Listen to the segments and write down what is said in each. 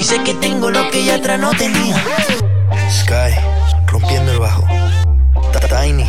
Sé que tengo lo que ella atrás no tenía. Sky, rompiendo el bajo. Tiny.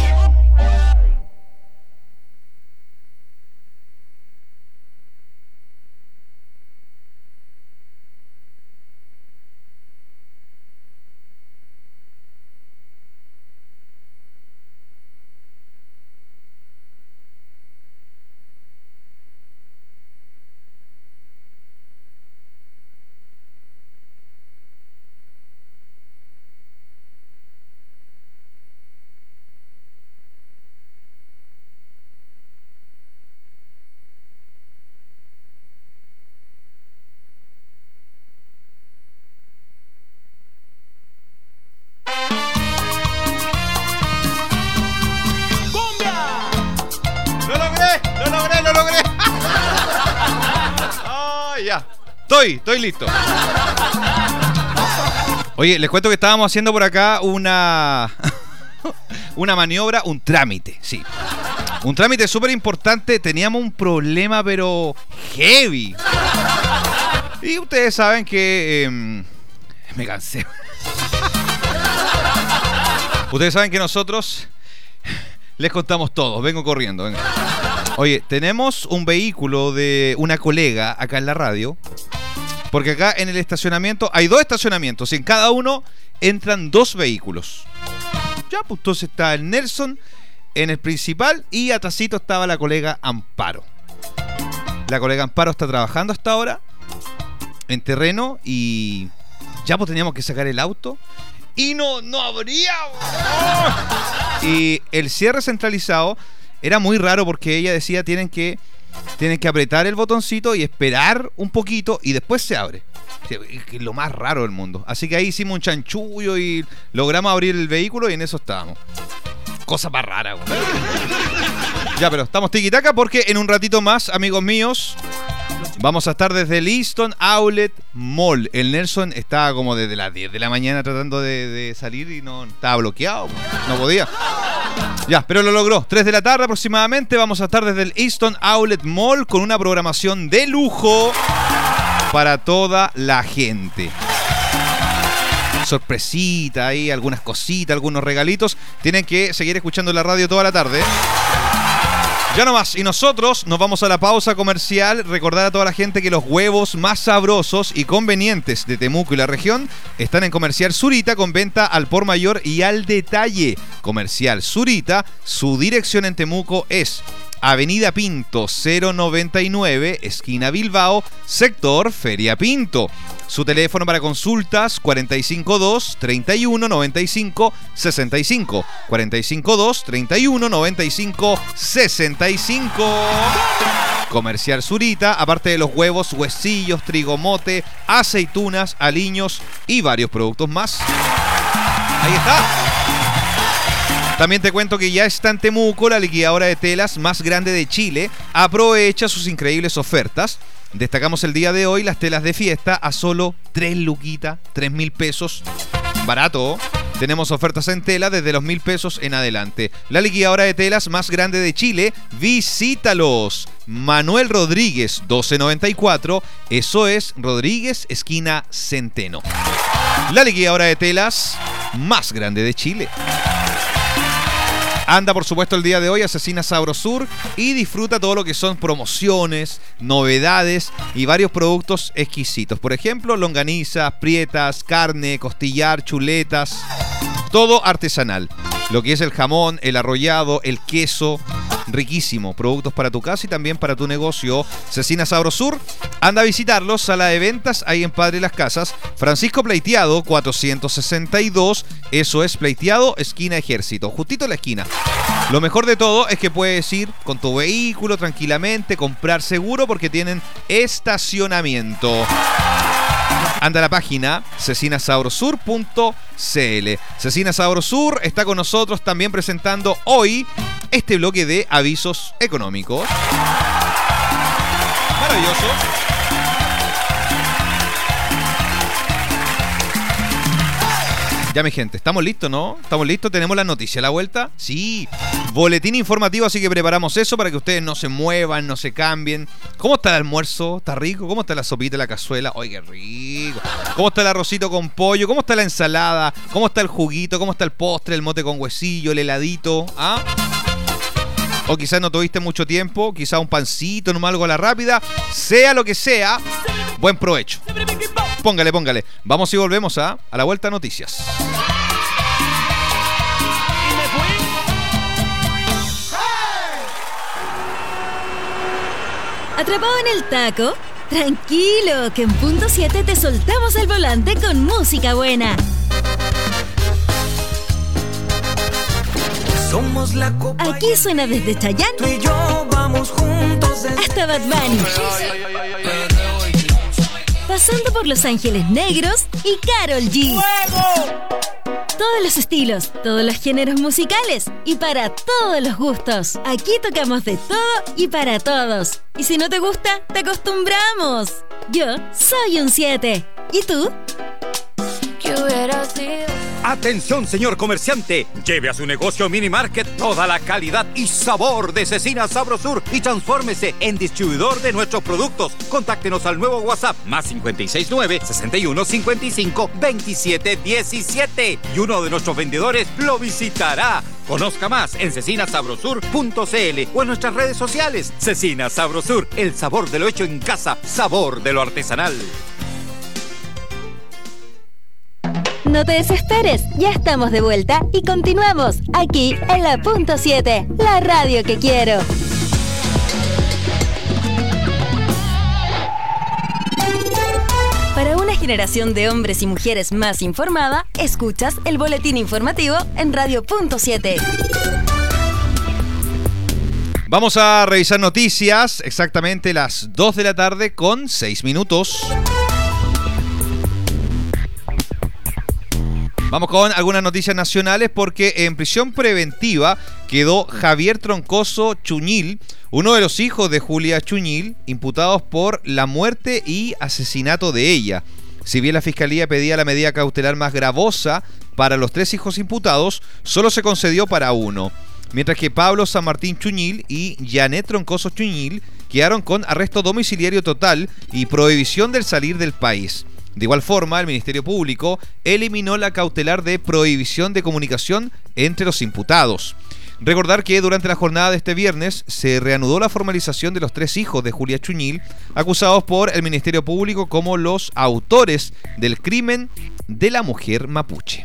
Estoy listo. Oye, les cuento que estábamos haciendo por acá una maniobra, un trámite, sí. Un trámite súper importante. Teníamos un problema, pero heavy. Y ustedes saben que... me cansé. Ustedes saben que nosotros les contamos todo. Vengo corriendo, venga. Oye, tenemos un vehículo de una colega acá en la radio. Porque acá en el estacionamiento hay 2 estacionamientos y en cada uno entran 2 vehículos. Ya, pues entonces está el Nelson en el principal y atrásito estaba la colega Amparo. La colega Amparo está trabajando hasta ahora en terreno y ya pues teníamos que sacar el auto y no abría. Y el cierre centralizado era muy raro porque ella decía tienen que apretar el botoncito y esperar un poquito y después se abre. Es lo más raro del mundo. Así que ahí hicimos un chanchullo y logramos abrir el vehículo y en eso estábamos. Cosa más rara, güey. Ya, pero estamos tiquitaca porque en un ratito más, amigos míos, vamos a estar desde el Easton Outlet Mall. El Nelson estaba como desde las 10 de la mañana tratando de salir y no estaba bloqueado. No podía. Ya, pero lo logró. 3 de la tarde aproximadamente vamos a estar desde el Easton Outlet Mall con una programación de lujo para toda la gente. Sorpresita ahí, algunas cositas, algunos regalitos. Tienen que seguir escuchando la radio toda la tarde. Ya no más. Y nosotros nos vamos a la pausa comercial. Recordar a toda la gente que los huevos más sabrosos y convenientes de Temuco y la región están en Comercial Zurita con venta al por mayor y al detalle. Comercial Zurita, su dirección en Temuco es Avenida Pinto 099, esquina Bilbao, sector Feria Pinto. Su teléfono para consultas 452-3195-65. 452-3195-65. Comercial Zurita, aparte de los huevos, huesillos, trigo mote, aceitunas, aliños y varios productos más. Ahí está. También te cuento que ya está en Temuco la liquidadora de telas más grande de Chile. Aprovecha sus increíbles ofertas. Destacamos el día de hoy las telas de fiesta a solo 3 luquitas, 3.000 pesos. Barato. Tenemos ofertas en tela desde los 1.000 pesos en adelante. La liquidadora de telas más grande de Chile. Visítalos. Manuel Rodríguez, 1294. Eso es Rodríguez, esquina Centeno. La liquidadora de telas más grande de Chile. Anda, por supuesto, el día de hoy a Cecina Sabrosur y disfruta todo lo que son promociones, novedades y varios productos exquisitos. Por ejemplo, longanizas, prietas, carne, costillar, chuletas, todo artesanal. Lo que es el jamón, el arrollado, el queso, riquísimo. Productos para tu casa y también para tu negocio. Cecina Sabrosur, anda a visitarlos. Sala de ventas ahí en Padre Las Casas. Francisco Pleiteado, 462. Eso es Pleiteado, esquina Ejército. Justito en la esquina. Lo mejor de todo es que puedes ir con tu vehículo tranquilamente, comprar seguro porque tienen estacionamiento. Anda a la página cecinasabrosur.cl. Cecina Sabrosur está con nosotros también presentando hoy este bloque de avisos económicos. Maravilloso. Ya, mi gente, ¿estamos listos, no? ¿Estamos listos? ¿Tenemos la noticia a la vuelta? Sí. Boletín informativo, así que preparamos eso para que ustedes no se muevan, no se cambien. ¿Cómo está el almuerzo? ¿Está rico? ¿Cómo está la sopita, la cazuela? ¡Ay, qué rico! ¿Cómo está el arrocito con pollo? ¿Cómo está la ensalada? ¿Cómo está el juguito? ¿Cómo está el postre, el mote con huesillo, el heladito? ¿Ah? O quizás no tuviste mucho tiempo, quizás un pancito, nomás algo a la rápida. Sea lo que sea, buen provecho. Póngale. Vamos y volvemos a la vuelta a noticias. ¿Atrapado en el taco? Tranquilo, que en punto 7 te soltamos el volante con música buena. Somos la copa. Aquí suena desde Chayanne Tú y yo vamos juntos hasta Bad Bunny, pasando por Los Ángeles Negros y Karol G. Todos los estilos, todos los géneros musicales y para todos los gustos. Aquí tocamos de todo y para todos. Y si no te gusta, te acostumbramos. Yo soy un 7. ¿Y tú? ¿Qué hubiera sido? Atención, señor comerciante, lleve a su negocio Mini Market toda la calidad y sabor de Cecina Sabrosur y transfórmese en distribuidor de nuestros productos. Contáctenos al nuevo WhatsApp más 569-6155-2717 y uno de nuestros vendedores lo visitará. Conozca más en cecinasabrosur.cl o en nuestras redes sociales. Cecina Sabrosur, el sabor de lo hecho en casa, sabor de lo artesanal. No te desesperes, ya estamos de vuelta y continuamos aquí en la punto 7, la radio que quiero. Para una generación de hombres y mujeres más informada, escuchas el boletín informativo en Radio Punto 7. Vamos a revisar noticias, exactamente las 2 de la tarde con 6 minutos. Vamos con algunas noticias nacionales porque en prisión preventiva quedó Javier Troncoso Chuñil, uno de los hijos de Julia Chuñil, imputados por la muerte y asesinato de ella. Si bien la Fiscalía pedía la medida cautelar más gravosa para los 3 hijos imputados, solo se concedió para uno. Mientras que Pablo San Martín Chuñil y Janet Troncoso Chuñil quedaron con arresto domiciliario total y prohibición del salir del país. De igual forma, el Ministerio Público eliminó la cautelar de prohibición de comunicación entre los imputados. Recordar que durante la jornada de este viernes se reanudó la formalización de los 3 hijos de Julia Chuñil, acusados por el Ministerio Público como los autores del crimen de la mujer mapuche.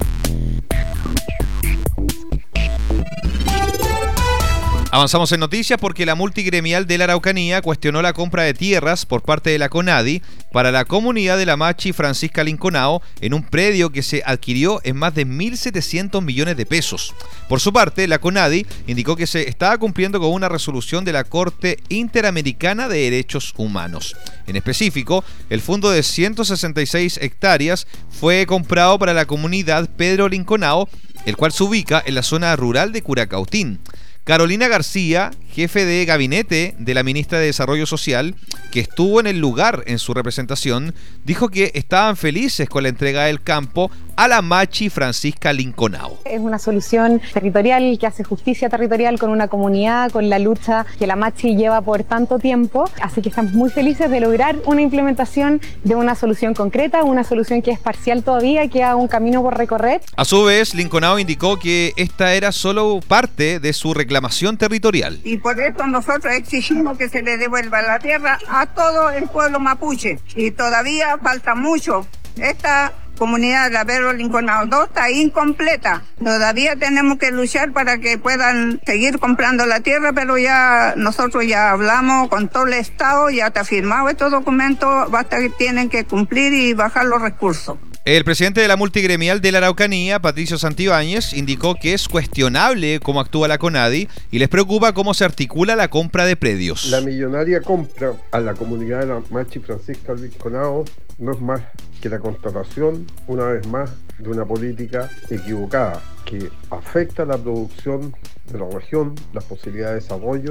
Avanzamos en noticias porque la multigremial de la Araucanía cuestionó la compra de tierras por parte de la CONADI para la comunidad de la Machi Francisca Linconao en un predio que se adquirió en más de 1.700 millones de pesos. Por su parte, la CONADI indicó que se estaba cumpliendo con una resolución de la Corte Interamericana de Derechos Humanos. En específico, el fondo de 166 hectáreas fue comprado para la comunidad Pedro Linconao, el cual se ubica en la zona rural de Curacautín. Carolina García, jefe de gabinete de la ministra de Desarrollo Social, que estuvo en el lugar en su representación, dijo que estaban felices con la entrega del campo a la Machi Francisca Linconao. Es una solución territorial que hace justicia territorial con una comunidad, con la lucha que la Machi lleva por tanto tiempo, así que estamos muy felices de lograr una implementación de una solución concreta, una solución que es parcial todavía, que queda un camino por recorrer. A su vez, Linconao indicó que esta era solo parte de su reclamación territorial. Y por eso nosotros exigimos que se le devuelva la tierra a todo el pueblo mapuche. Y todavía falta mucho. Esta comunidad de la Pedro Linconao 2 está incompleta. Todavía tenemos que luchar para que puedan seguir comprando la tierra, pero ya nosotros ya hablamos con todo el Estado, ya está firmado estos documentos, basta que tienen que cumplir y bajar los recursos. El presidente de la multigremial de la Araucanía, Patricio Santibáñez, indicó que es cuestionable cómo actúa la CONADI y les preocupa cómo se articula la compra de predios. La millonaria compra a la comunidad de la Machi Francisca Linconao no es más que la constatación, una vez más, de una política equivocada que afecta la producción de la región, las posibilidades de desarrollo.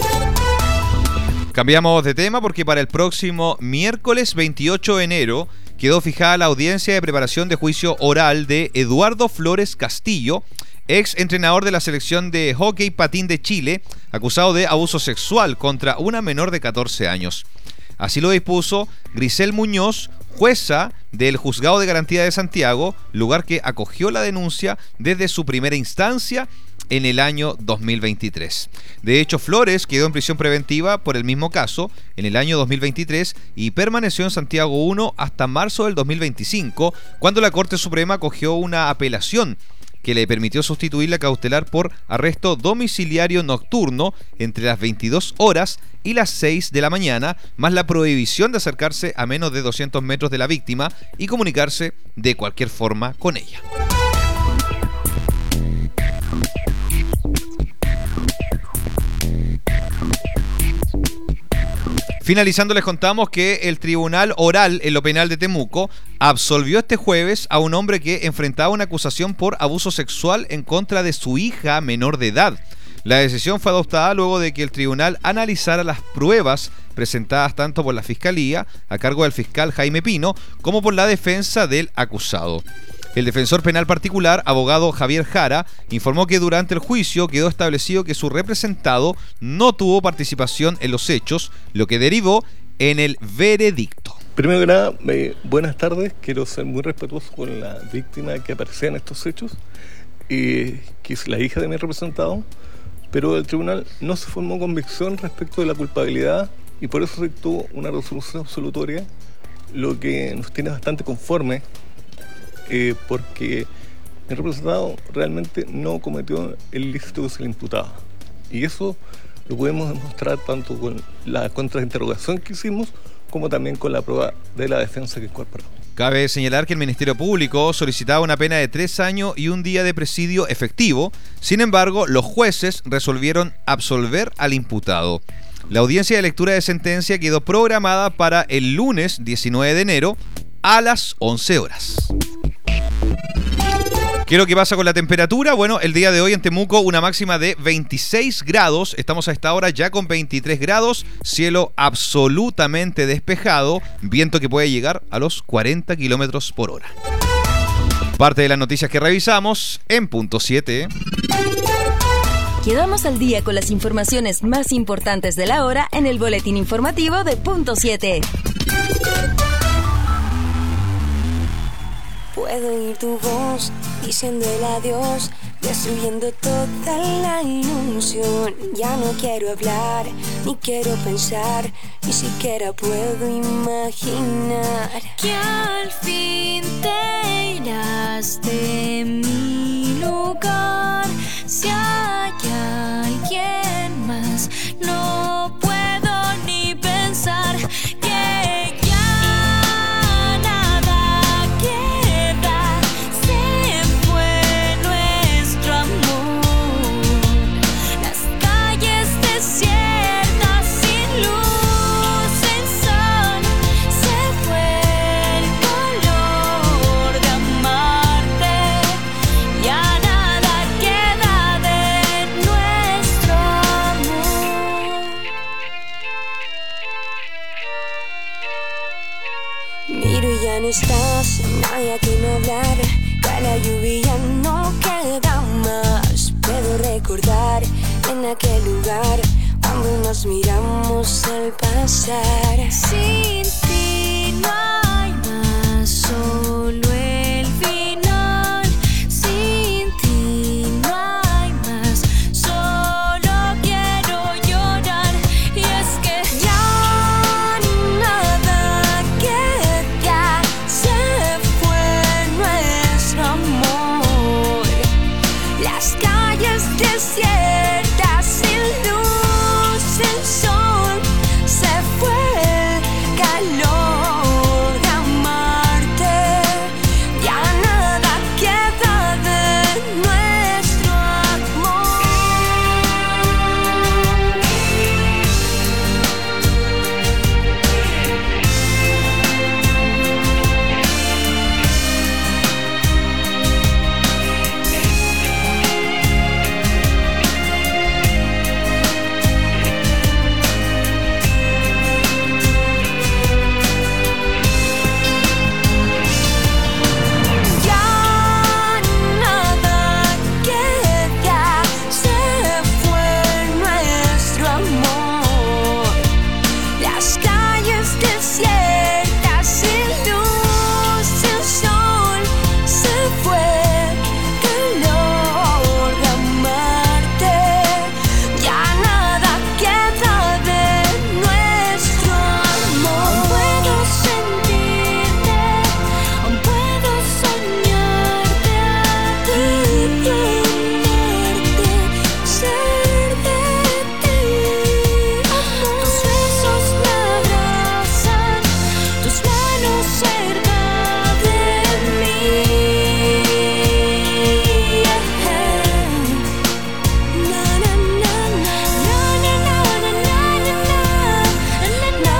Cambiamos de tema porque para el próximo miércoles 28 de enero quedó fijada la audiencia de preparación de juicio oral de Eduardo Flores Castillo, ex entrenador de la selección de hockey patín de Chile, acusado de abuso sexual contra una menor de 14 años. Así lo dispuso Grisel Muñoz, jueza del Juzgado de Garantía de Santiago, lugar que acogió la denuncia desde su primera instancia en el año 2023. De hecho, Flores quedó en prisión preventiva por el mismo caso en el año 2023 y permaneció en Santiago 1 hasta marzo del 2025, cuando la Corte Suprema acogió una apelación que le permitió sustituir la cautelar por arresto domiciliario nocturno entre las 22 horas y las 6 de la mañana, más la prohibición de acercarse a menos de 200 metros de la víctima y comunicarse de cualquier forma con ella. Finalizando, les contamos que el Tribunal Oral en lo Penal de Temuco absolvió este jueves a un hombre que enfrentaba una acusación por abuso sexual en contra de su hija menor de edad. La decisión fue adoptada luego de que el tribunal analizara las pruebas presentadas tanto por la Fiscalía, a cargo del fiscal Jaime Pino, como por la defensa del acusado. El defensor penal particular, abogado Javier Jara, informó que durante el juicio quedó establecido que su representado no tuvo participación en los hechos, lo que derivó en el veredicto. Primero que nada, buenas tardes. Quiero ser muy respetuoso con la víctima que aparecía en estos hechos, que es la hija de mi representado, pero el tribunal no se formó convicción respecto de la culpabilidad y por eso dictó una resolución absolutoria, lo que nos tiene bastante conforme. Porque el representado realmente no cometió el ilícito que se le imputaba. Y eso lo podemos demostrar tanto con la contrainterrogación que hicimos, como también con la prueba de la defensa que incorporó. Cabe señalar que el Ministerio Público solicitaba una pena de 3 años y un día de presidio efectivo. Sin embargo, los jueces resolvieron absolver al imputado. La audiencia de lectura de sentencia quedó programada para el lunes 19 de enero a las 11 horas. ¿Qué es lo que pasa con la temperatura? Bueno, el día de hoy en Temuco una máxima de 26 grados. Estamos a esta hora ya con 23 grados. Cielo absolutamente despejado. Viento que puede llegar a los 40 kilómetros por hora. Parte de las noticias que revisamos en Punto 7. Quedamos al día con las informaciones más importantes de la hora en el boletín informativo de Punto 7. Puedo oír tu voz diciendo el adiós, destruyendo toda la ilusión. Ya no quiero hablar, ni quiero pensar, ni siquiera puedo imaginar que al fin te irás de mi lugar. Si hay alguien más, no puedo ni pensar que ya nada queda. Se fue nuestro amor, las calles desiertas sin luz, sin sol. Se fue el color de amarte, ya nada queda de nuestro amor. Miro y ya no estás, no hay a quien hablar, que la lluvia no queda más. Puedo recordar en aquel lugar cuando nos miramos al pasar. Sin ti no hay más, solo el final. Sin ti no hay más, solo quiero llorar. Y es que ya nada queda, se fue nuestro amor. Las calles desiertas sin luz, sin sol. Se fue el calor manos cerca de mí. Na, na, na, na, na, na, na, na, na, na, na,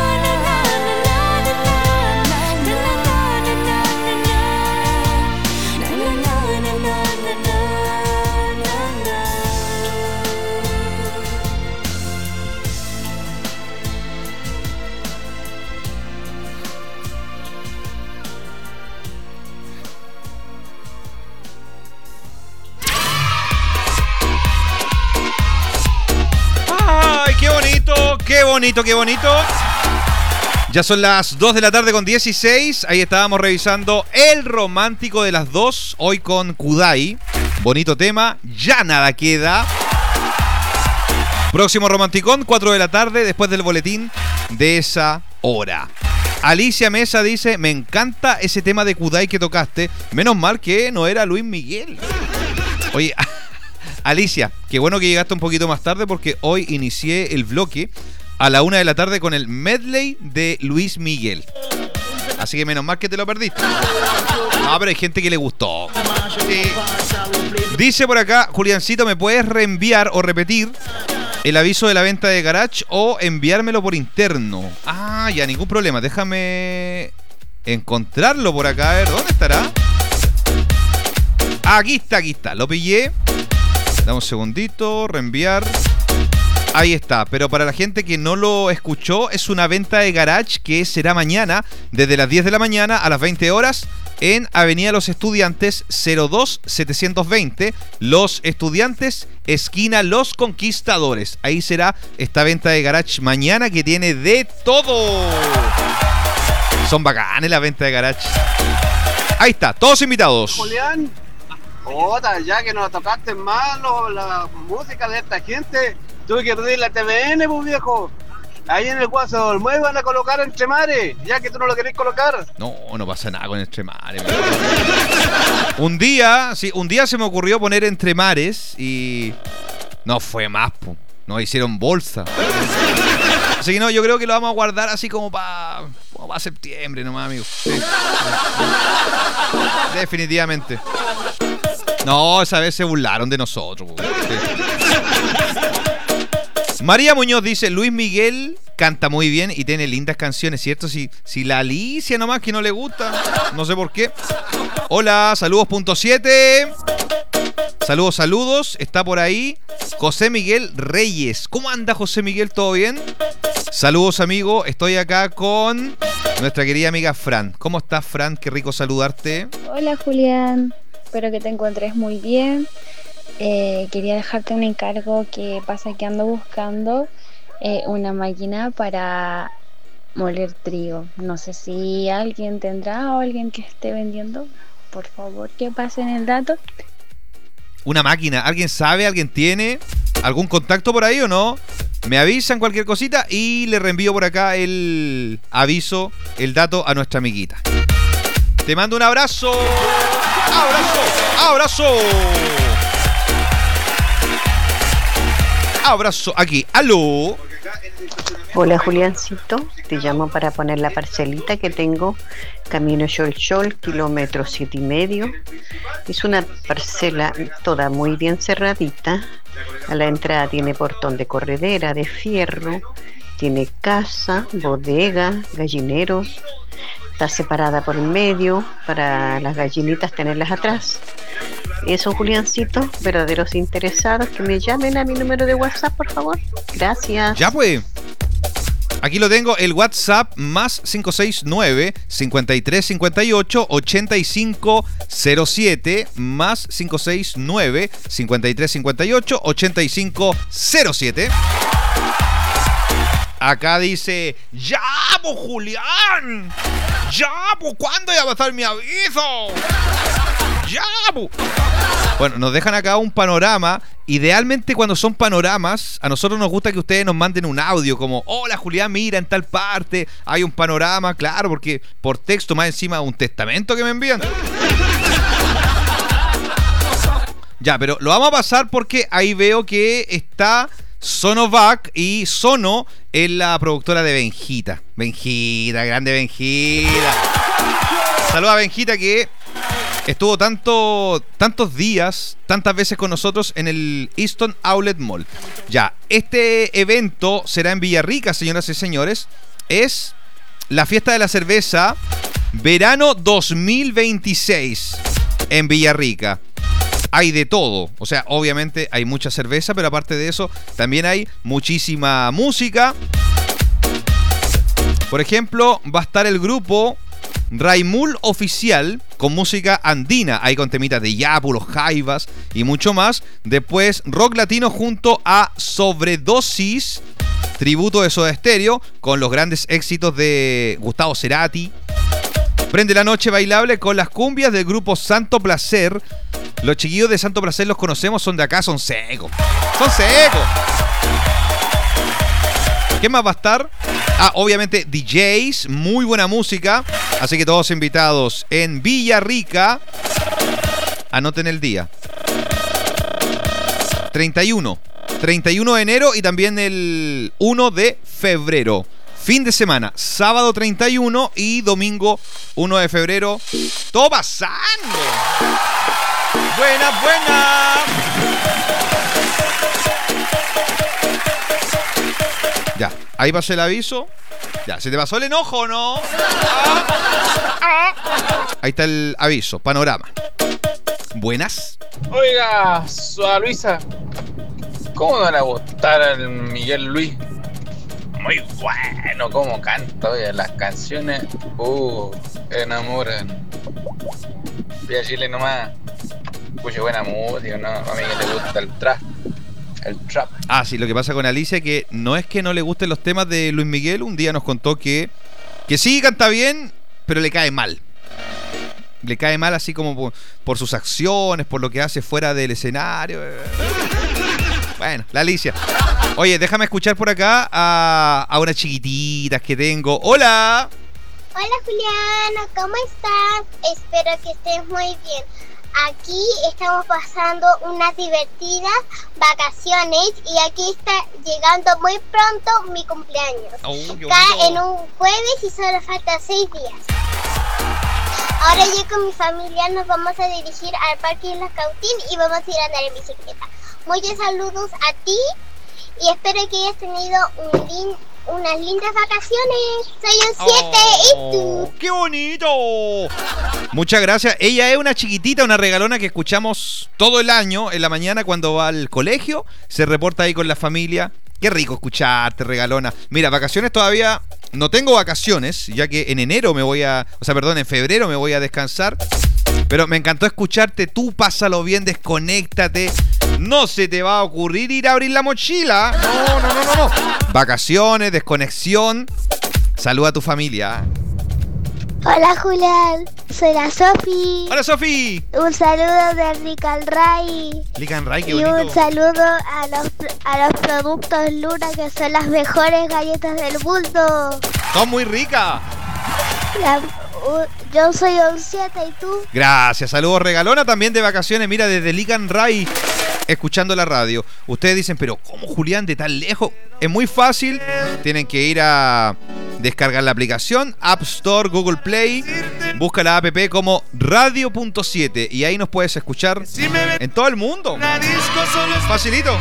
¡Ay, qué bonito! ¡Qué bonito, qué bonito! Ya son las 2 de la tarde con 16. Ahí estábamos revisando El Romántico de las 2. Hoy con Kudai. Bonito tema. Ya nada queda. Próximo Romanticón, 4 de la tarde, después del boletín de esa hora. Alicia Mesa dice: me encanta ese tema de Kudai que tocaste. Menos mal que no era Luis Miguel. Oye, Alicia, qué bueno que llegaste un poquito más tarde, porque hoy inicié el bloque a la 1 de la tarde con el medley de Luis Miguel. Así que menos mal que te lo perdiste. Ah, pero hay gente que le gustó. Sí. Dice por acá, Juliancito, ¿me puedes reenviar o repetir el aviso de la venta de Garage o enviármelo por interno? Ah, ya, ningún problema. Déjame encontrarlo por acá. A ver, ¿dónde estará? Aquí está, aquí está. Lo pillé. Dame un segundito, reenviar. Ahí está, pero para la gente que no lo escuchó, es una venta de Garage que será mañana, desde las 10 de la mañana a las 20 horas, en Avenida Los Estudiantes 02720. Los Estudiantes, esquina Los Conquistadores. Ahí será esta venta de Garage mañana, que tiene de todo. Son bacanes la venta de Garage. Ahí está, todos invitados. Julián, otra, ya que nos tocaste malo la música de esta gente, tuve que pedir la TVN, pues viejo. Ahí en el Guaso del Muelle van a colocar Entre Mares, ya que tú no lo querés colocar. No, no pasa nada con Entre Mares. Un día se me ocurrió poner Entre Mares y no fue más, po. Nos hicieron bolsa. Así que no, yo creo que lo vamos a guardar así como para septiembre nomás, amigo. Sí. Definitivamente. No, esa vez se burlaron de nosotros. Sí. María Muñoz dice: Luis Miguel canta muy bien y tiene lindas canciones, ¿cierto? Si la Alicia nomás que no le gusta, no sé por qué. Hola, saludos .7. Saludos, está por ahí José Miguel Reyes. ¿Cómo anda José Miguel? ¿Todo bien? Saludos, amigo, estoy acá con nuestra querida amiga Fran. ¿Cómo estás, Fran? Qué rico saludarte. Hola, Julián, espero que te encuentres muy bien. Quería dejarte un encargo, que pasa que ando buscando una máquina para moler trigo. No sé si alguien tendrá o alguien que esté vendiendo. Por favor, que pasen el dato. Una máquina, ¿alguien sabe? ¿Alguien tiene algún contacto por ahí o no? Me avisan cualquier cosita y le reenvío por acá el aviso, el dato a nuestra amiguita. Te mando un abrazo. Abrazo aquí. ¡Aló! Hola, Juliancito, te llamo para poner la parcelita que tengo, camino Xol, kilómetro 7,5. Es una parcela toda muy bien cerradita. A la entrada tiene portón de corredera de fierro, tiene casa, bodega, gallineros. Está separada por el medio para las gallinitas tenerlas atrás. Eso, Juliancito, verdaderos interesados que me llamen a mi número de WhatsApp, por favor. Gracias. Ya pues. Aquí lo tengo, el WhatsApp más 569-5358-8507, más 569-5358-8507. Acá dice: ¡ya, pues, Julián! ¡Ya, pues! ¿Cuándo ya va a estar mi aviso? ¡Ya, pues! Bueno, nos dejan acá un panorama. Idealmente, cuando son panoramas, a nosotros nos gusta que ustedes nos manden un audio como: hola, Julián, mira, en tal parte hay un panorama. Claro, porque por texto, más encima un testamento que me envían. Ya, pero lo vamos a pasar porque ahí veo que está Sonovac, y Sono es la productora de Benjita. Benjita, grande Benjita. Saluda a Benjita, que estuvo tantos días, tantas veces con nosotros en el Easton Outlet Mall. Ya, este evento será en Villarrica, señoras y señores. Es la fiesta de la cerveza verano 2026 en Villarrica. Hay de todo, o sea, obviamente hay mucha cerveza, pero aparte de eso también hay muchísima música. Por ejemplo, va a estar el grupo Raimul Oficial con música andina, ahí con temitas de Yapu, los Jaivas y mucho más. Después rock latino junto a Sobredosis, tributo de Soda Stereo con los grandes éxitos de Gustavo Cerati. Prende la noche bailable con las cumbias del grupo Santo Placer. Los chiquillos de Santo Placer los conocemos, son de acá, son secos. Son secos. ¿Qué más va a estar? Obviamente DJs, muy buena música. Así que todos invitados en Villarrica. Anoten el día. 31 de enero y también el 1 de febrero. Fin de semana, sábado 31 y domingo 1 de febrero. ¡Todo pasando! ¡Buena, buena! Ya, ahí pasó el aviso. Ya, ¿se te pasó el enojo o no? Ahí está el aviso, panorama. Buenas. Oiga, Sua Luisa, ¿cómo no le va a gustar al Miguel Luis? Muy bueno como canta, oye, las canciones, enamoran. Voy a decirle nomás, escuche buena música, ¿no? A mí que le gusta el trap. Sí, lo que pasa con Alicia es que no es que no le gusten los temas de Luis Miguel. Un día nos contó que sí canta bien, pero le cae mal. Le cae mal así como por sus acciones, por lo que hace fuera del escenario. Bueno, la Alicia. Oye, déjame escuchar por acá a unas chiquititas que tengo. ¡Hola! Hola Juliana, ¿cómo estás? Espero que estés muy bien. Aquí estamos pasando unas divertidas vacaciones y aquí está llegando muy pronto mi cumpleaños. Cae en un jueves y solo faltan 6 días. Ahora yo con mi familia nos vamos a dirigir al Parque de Las Cautín y vamos a ir a andar en bicicleta. Muchos saludos a ti y espero que hayas tenido unas lindas vacaciones. Soy un 7 y tú. ¡Qué bonito! Muchas gracias. Ella es una chiquitita, una regalona que escuchamos todo el año en la mañana cuando va al colegio. Se reporta ahí con la familia. Qué rico escucharte, regalona. Mira, vacaciones todavía no tengo vacaciones, ya que en en febrero me voy a descansar. Pero me encantó escucharte. Tú pásalo bien, desconéctate. No se te va a ocurrir ir a abrir la mochila. No. Vacaciones, desconexión. Saluda a tu familia. Hola Julián, soy la Sofi. Hola Sofi. Un saludo de Lican Ray. Lican Ray, qué y bonito. un saludo a los productos Luna, que son las mejores galletas del mundo. Son muy ricas. Yo soy un 7 y tú. Gracias, saludos regalona también de vacaciones. Mira, desde Lican Ray, escuchando la radio. Ustedes dicen, pero ¿cómo Julián de tan lejos? Es muy fácil. Tienen que ir a descargar la aplicación App Store, Google Play. Busca la app como Radio.7 y ahí nos puedes escuchar en todo el mundo. Facilito.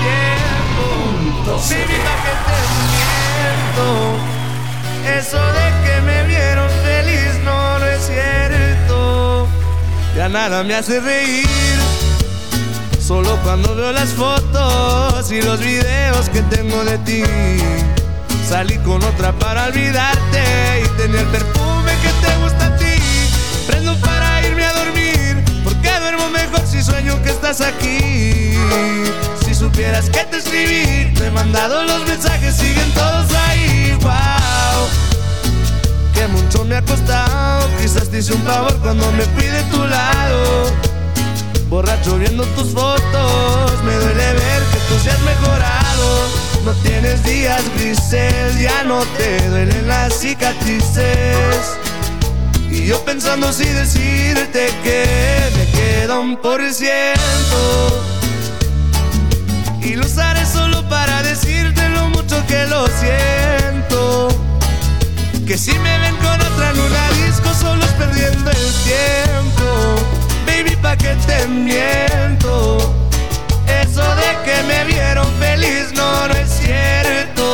Eso de que me vieron feliz no es cierto. Ya nada me hace reír. Solo cuando veo las fotos y los videos que tengo de ti. Salí con otra para olvidarte y tener el perfume que te gusta a ti. Prendo para irme a dormir, porque duermo mejor si sueño que estás aquí. Si supieras que te escribí, te he mandado los mensajes, siguen todos ahí. Wow, que mucho me ha costado. Quizás te hice un favor cuando me fui de tu lado. Borracho viendo tus fotos, me duele ver que tú seas mejorado. No tienes días grises, ya no te duelen las cicatrices. Y yo pensando si decirte que me queda un %. Y lo usaré solo para decirte lo mucho que lo siento. Que si me ven con otra en una disco solo es perdiendo el tiempo. Baby, ¿pa' qué te miento? Eso de que me vieron feliz no es cierto.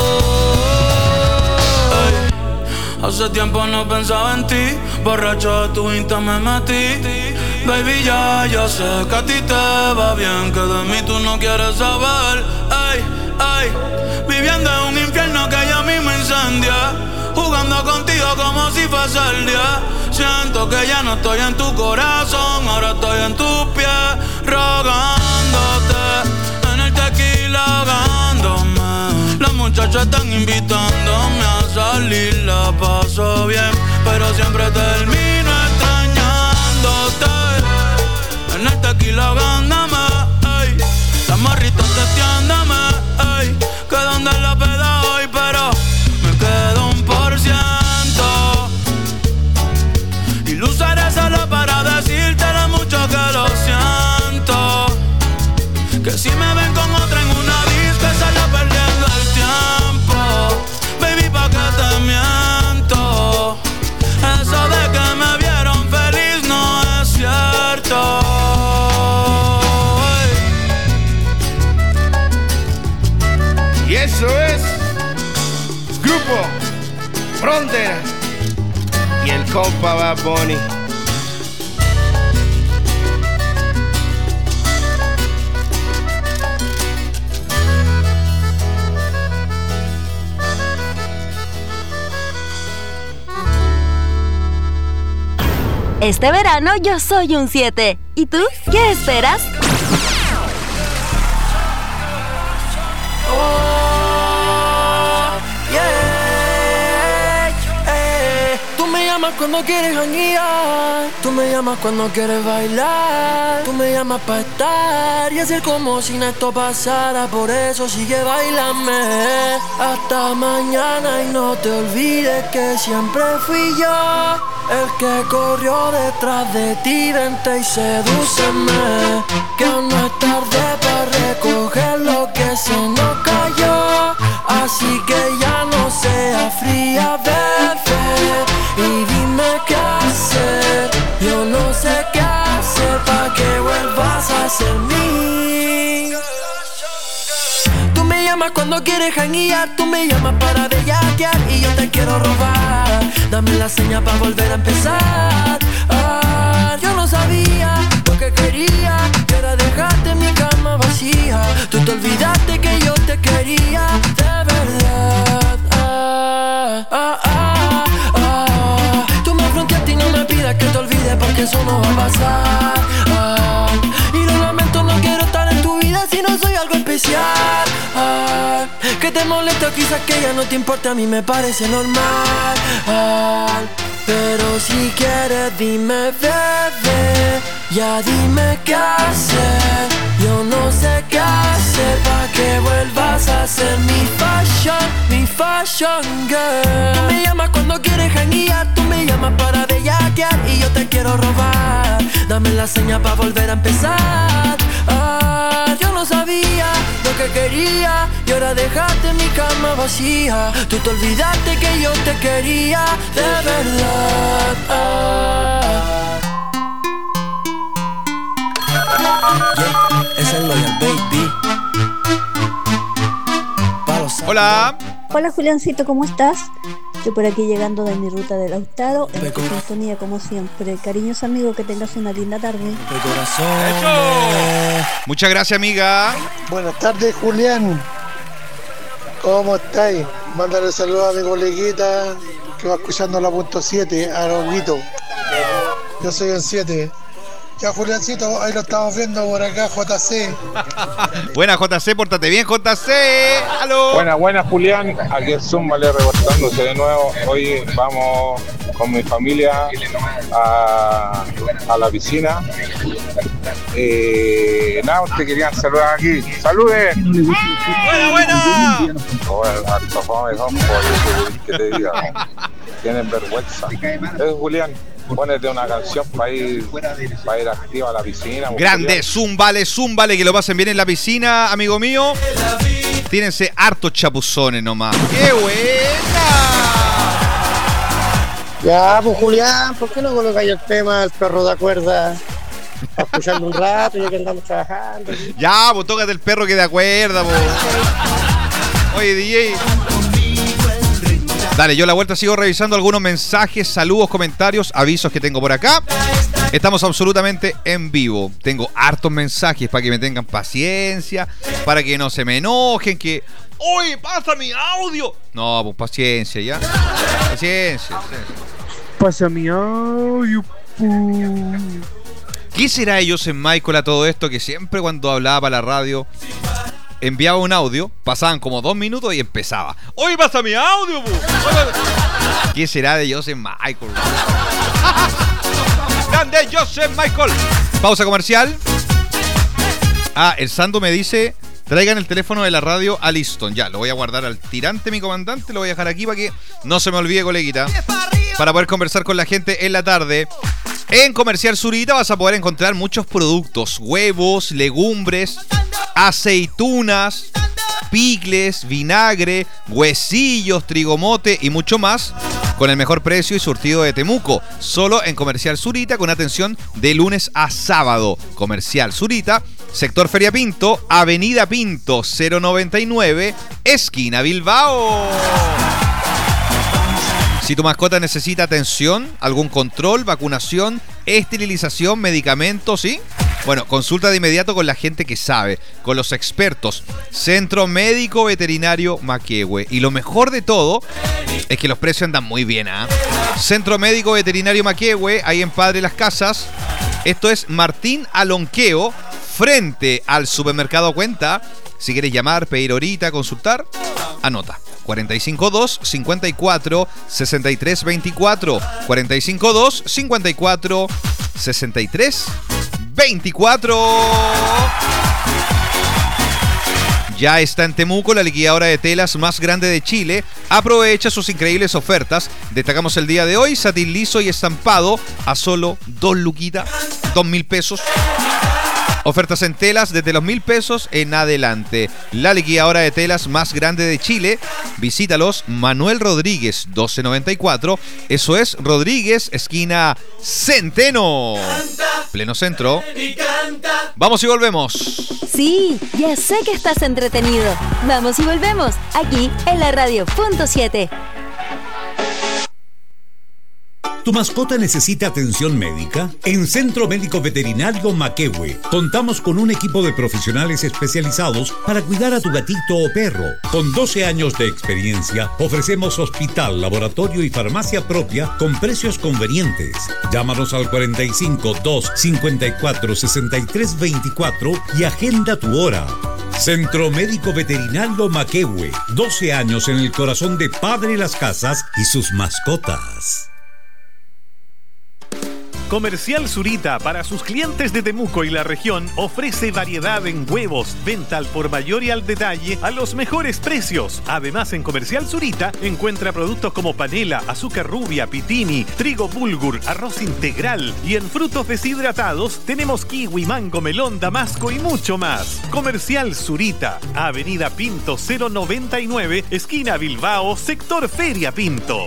Hace tiempo no pensaba en ti, borracho de tu Insta me metí. Baby, ya sé que a ti te va bien, que de mí tú no quieres saber. Ay, ay, viviendo en un infierno que ya mismo incendia, jugando contigo como si fuese el día. Siento que ya no estoy en tu corazón, ahora estoy en tus pies, rogándote, en el tequila ahogándome. Las muchachas están invitándome a salir, la paso bien, pero siempre termino extrañándote. En el tequila ahogándome, ey. Las morritas testeándome, ey. Que donde la peda hoy, pero me quedo 1%. Y lo usaré solo para decirte lo mucho que lo siento. Que si me ven con otra en una disco, solo perdiendo el tiempo. Baby, ¿pa' qué te miento? Eso de que me vieron feliz no es cierto. Y eso es Grupo Frontera y el compa Bad Bunny. Este verano yo soy un 7. ¿Y tú? ¿Qué esperas? Tú me llamas cuando quieres janguear, tú me llamas cuando quieres bailar, tú me llamas para estar y hacer como si esto pasara. Por eso sigue bailame hasta mañana y no te olvides que siempre fui yo el que corrió detrás de ti. Vente y sedúceme, que aún no es tarde para recoger lo que se nos cayó. Así que ya no sea fría, bebé, y dime qué hacer. Yo no sé qué hacer pa' que vuelvas a ser mí. Tú me llamas cuando quieres janguear, tú me llamas para bellaquear y yo te quiero robar. Dame la seña pa' volver a empezar. Yo no sabía lo que quería, que era dejarte mi cama vacía. Tú te olvidaste que yo te quería de verdad. Tú me fronteaste y no me pidas que te olvides porque eso no va a pasar. Y lo lamento, no quiero estar en tu vida si no soy algo especial. Que te molesta, quizás que ya no te importa, a mí me parece normal. Pero si quieres dime, bebé, ya dime qué hacer. Yo no sé qué hacer pa' que vuelvas a ser mi fashion girl. Tú me llamas cuando quieres janguear, tú me llamas para bellaquear y yo te quiero robar. Dame la seña pa' volver a empezar. Yo no sabía lo que quería y ahora dejaste mi cama vacía. Tú te olvidaste que yo te quería de verdad. Es el Loyal Baby. Hola. Hola Juliancito, ¿cómo estás? Yo por aquí llegando de mi ruta de Lautaro, en tu sintonía como siempre. Cariños amigos, que tengas una linda tarde. Muchas gracias, amiga. Buenas tardes, Julián. ¿Cómo estáis? Mándale saludos a mi coleguita que va escuchando la punto 7, a Roguito. Yo soy el 7. Ya, Juliancito, ahí lo estamos viendo por acá, JC. Buena, JC, pórtate bien, JC. ¡Aló! Buena, Julián. Aquí el Zoom, vale, reportándose de nuevo. Hoy vamos con mi familia a la piscina. Nada, te querían saludar aquí. ¡Saluden! ¡Buena! Que te diga, tienen vergüenza. Julián, ponete una canción para ir activa a la piscina. Grande, zúmbale, que lo pasen bien en la piscina, amigo mío. Tírense hartos chapuzones nomás. ¡Qué buena! Ya, pues Julián, ¿por qué no colocáis el tema del perro de cuerda? Escuchando un rato, ya que andamos trabajando. Ya, pues tócate el perro que de acuerda, pues. Oye, DJ. Dale, yo a la vuelta sigo revisando algunos mensajes, saludos, comentarios, avisos que tengo por acá. Estamos absolutamente en vivo. Tengo hartos mensajes para que me tengan paciencia, para que no se me enojen, que... ¡Oye, pasa mi audio! No, pues paciencia, ¿ya? Paciencia. Pasa mi audio, ¿Qué será de Joseph Michael a todo esto? Que siempre cuando hablaba para la radio enviaba un audio, pasaban como 2 minutos y empezaba. ¡Oye, pasa mi audio! ¿Qué será de Joseph Michael? ¡Grande Joseph Michael! Pausa comercial. El Sando me dice... Traigan el teléfono de la radio a Liston. Ya, lo voy a guardar al tirante, mi comandante. Lo voy a dejar aquí para que no se me olvide, coleguita. Para poder conversar con la gente en la tarde. En Comercial Zurita vas a poder encontrar muchos productos. Huevos, legumbres, aceitunas, picles, vinagre, huesillos, trigomote y mucho más. Con el mejor precio y surtido de Temuco. Solo en Comercial Zurita con atención de lunes a sábado. Comercial Zurita. Sector Feria Pinto, Avenida Pinto 099, esquina Bilbao. Si tu mascota necesita atención, algún control, vacunación, esterilización, medicamentos, ¿sí? Bueno, consulta de inmediato con la gente que sabe, con los expertos. Centro Médico Veterinario Maquehue. Y lo mejor de todo es que los precios andan muy bien, ¿ah? Centro Médico Veterinario Maquehue, ahí en Padre Las Casas. Esto es Martín Alonqueo, frente al supermercado Cuenta. Si quieres llamar, pedir horita, consultar, anota. 452-54-6324. 452-54-6324. Ya está en Temuco la liquidadora de telas más grande de Chile. Aprovecha sus increíbles ofertas. Destacamos el día de hoy, satín liso y estampado a solo 2 luquitas, 2.000 pesos. Ofertas en telas desde los 1.000 pesos en adelante. La liquidadora de telas más grande de Chile. Visítalos, Manuel Rodríguez 1294. Eso es Rodríguez, esquina Centeno. Pleno centro. Vamos y volvemos. Sí, ya sé que estás entretenido. Vamos y volvemos, aquí en la radio Punto 7. ¿Tu mascota necesita atención médica? En Centro Médico Veterinario Maquehue contamos con un equipo de profesionales especializados para cuidar a tu gatito o perro. Con 12 años de experiencia, ofrecemos hospital, laboratorio y farmacia propia con precios convenientes. Llámanos al 45 2 54 63 24 y agenda tu hora. Centro Médico Veterinario Maquehue, 12 años en el corazón de Padre Las Casas y sus mascotas. Comercial Zurita, para sus clientes de Temuco y la región, ofrece variedad en huevos, venta al por mayor y al detalle a los mejores precios. Además, en Comercial Zurita encuentra productos como panela, azúcar rubia, pitini, trigo bulgur, arroz integral, y en frutos deshidratados tenemos kiwi, mango, melón, damasco y mucho más. Comercial Zurita, Avenida Pinto 099, esquina Bilbao, sector Feria Pinto.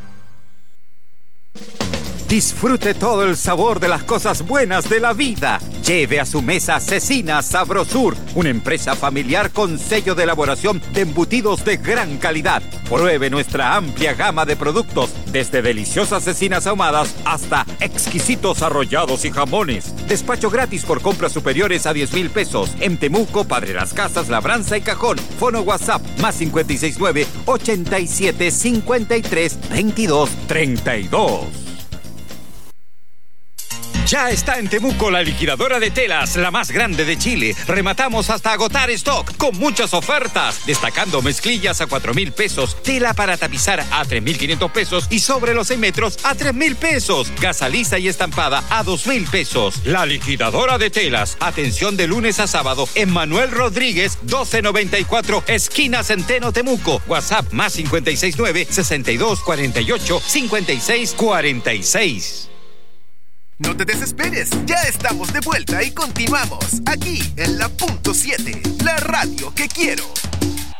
Disfrute todo el sabor de las cosas buenas de la vida. Lleve a su mesa Cecina Sabrosur, una empresa familiar con sello de elaboración de embutidos de gran calidad. Pruebe nuestra amplia gama de productos, desde deliciosas cecinas ahumadas hasta exquisitos arrollados y jamones. Despacho gratis por compras superiores a 10,000 pesos. En Temuco, Padre Las Casas, Labranza y Cajón. Fono WhatsApp más 569-8753-2232. Ya está en Temuco la liquidadora de telas, la más grande de Chile. Rematamos hasta agotar stock con muchas ofertas, destacando mezclillas a 4,000 pesos, tela para tapizar a 3,500 pesos y sobre los 6 metros a 3,000 pesos. Gasa lisa y estampada a 2,000 pesos. La liquidadora de telas, atención de lunes a sábado en Manuel Rodríguez 1294, esquina Centeno, Temuco. WhatsApp más 569-6248-5646. No te desesperes, ya estamos de vuelta y continuamos aquí en la Punto 7, la radio que quiero.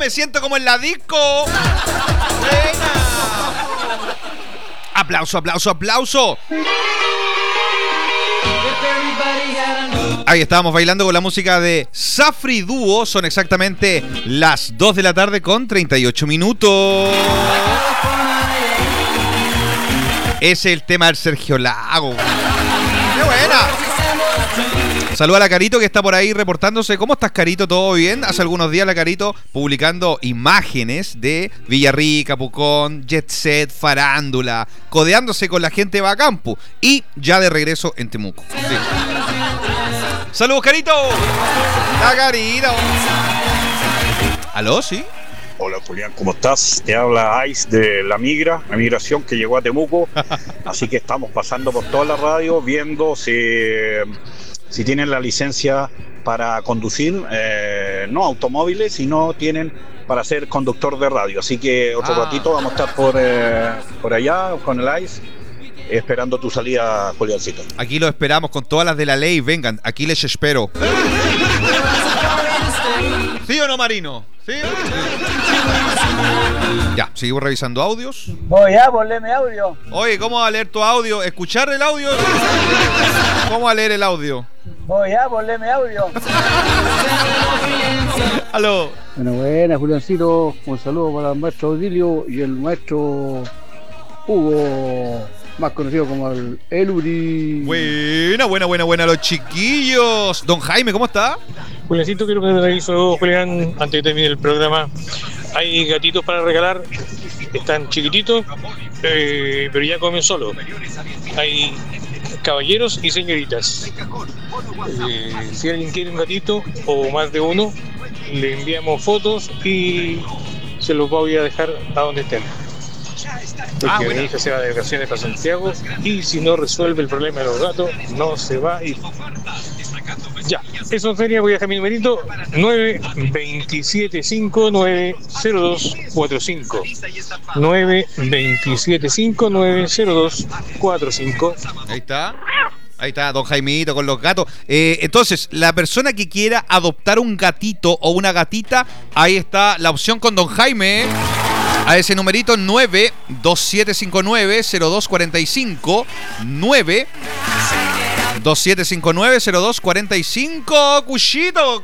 me siento como en la disco. Buena. Aplauso, aplauso, aplauso. Ahí estábamos bailando con la música de Safri Duo. Son exactamente las 2 de la tarde con 38 minutos. Es el tema del Sergio Lago. ¡Qué buena! Saluda a la Carito que está por ahí reportándose. ¿Cómo estás, Carito? ¿Todo bien? Hace algunos días la Carito publicando imágenes de Villarrica, Pucón, Jet Set, Farándula, codeándose con la gente de Bacampu y ya de regreso en Temuco. Sí. ¡Saludos, Carito! ¡La Carito! ¿Aló? ¿Sí? Hola Julián, ¿cómo estás? Te habla Ice de la migración que llegó a Temuco. Así que estamos pasando por toda la radio viendo si tienen la licencia para conducir, no automóviles, sino tienen para ser conductor de radio. Así que otro ratito vamos a estar por allá con el Ice, esperando tu salida, Juliancito. Aquí lo esperamos con todas las de la ley. Vengan, aquí les espero. ¿Sí o no, Marino? ¿Sí? Ya, seguimos revisando audios. Voy a poneme audio. Oye, ¿cómo va a leer tu audio? ¿Escuchar el audio? ¿Cómo va a leer el audio? Voy a poneme audio. Aló. Buena, Juliancito. Un saludo para el maestro Odilio y el maestro Hugo, más conocido como el Eluri. Buena, los chiquillos. Don Jaime, ¿cómo está? Juliancito, quiero que te reviso, Julián, antes de terminar el programa. Hay gatitos para regalar, están chiquititos, pero ya comen solo. Hay caballeros y señoritas. Si alguien quiere un gatito o más de uno, le enviamos fotos y se los voy a dejar a donde estén. Porque mi hija se va de vacaciones para Santiago y si no resuelve el problema de los gatos, no se va a ir. Ya, eso sería, voy a dejar mi numerito 927590245 927590245. Ahí está, don Jaimito con los gatos. Entonces, la persona que quiera adoptar un gatito o una gatita, ahí está la opción con don Jaime. A ese numerito 927590245 927590245. Cuchito.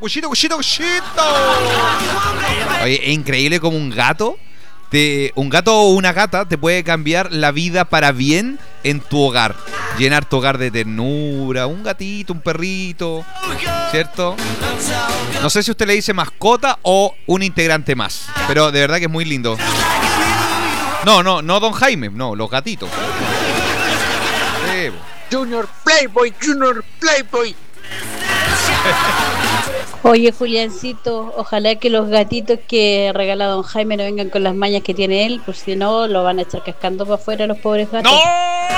Oye, es increíble como un gato o una gata te puede cambiar la vida para bien en tu hogar. Llenar tu hogar de ternura. Un gatito, un perrito, ¿cierto? No sé si usted le dice mascota o un integrante más, pero de verdad que es muy lindo. No, don Jaime, no, los gatitos. Junior Playboy. Oye, Juliancito, ojalá que los gatitos que regala don Jaime no vengan con las mañas que tiene él, pues si no, lo van a estar cascando para afuera los pobres gatos. ¡No!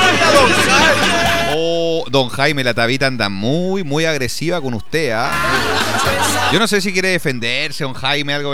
Oh, don Jaime, la tabita anda muy, muy agresiva con usted, ¿ah? Yo no sé si quiere defenderse, don Jaime, algo.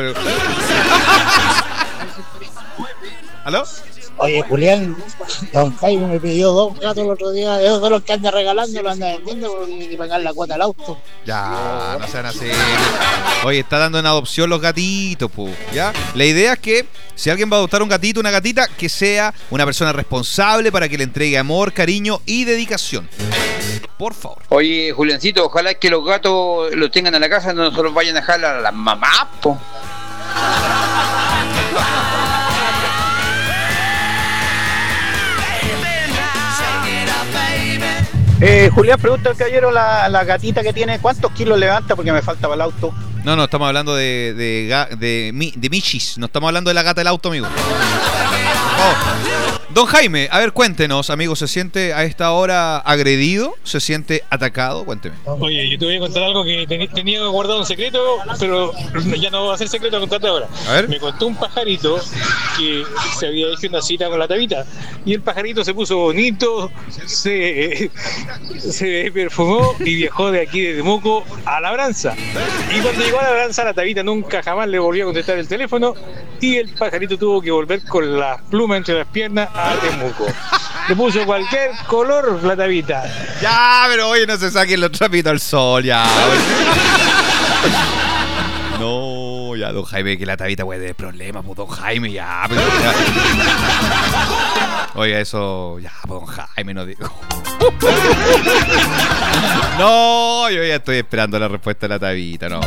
¿Aló? Oye, Julián, don Jaime me pidió 2 gatos el otro día, esos de los que anda regalando, lo anda vendiendo y pagar la cuota al auto. Ya, no sean así. Oye, está dando en adopción los gatitos, po, ¿ya? La idea es que si alguien va a adoptar un gatito, una gatita, que sea una persona responsable para que le entregue amor, cariño y dedicación. Por favor. Oye, Juliancito, ojalá que los gatos los tengan en la casa, no se los vayan a dejar a las mamás, po. Julián, pregunta al caballero, la gatita que tiene, ¿cuántos kilos levanta? Porque me falta para el auto. No, estamos hablando de Michis. No estamos hablando de la gata del auto, amigo. Don Jaime, a ver, cuéntenos, amigo, ¿se siente a esta hora agredido? ¿Se siente atacado? Cuénteme. Oye, yo te voy a contar algo que tenía guardado en secreto, pero ya no va a ser secreto a contarte ahora. A ver. Me contó un pajarito que se había hecho una cita con la tabita y el pajarito se puso bonito, se perfumó y viajó de aquí de Temuco a Labranza. Y cuando llegó a Labranza, la tabita nunca jamás le volvió a contestar el teléfono y el pajarito tuvo que volver con las plumas entre las piernas a Temuco. Le puso cualquier color la tabita. Ya, pero oye, no se saquen los trapitos al sol, ya. No, Ya, don Jaime, que la tabita puede tener problemas, pues don Jaime, ya, pero ya. Oiga, eso, ya, pues don Jaime, no digo. No, yo ya estoy esperando la respuesta de la tabita, no.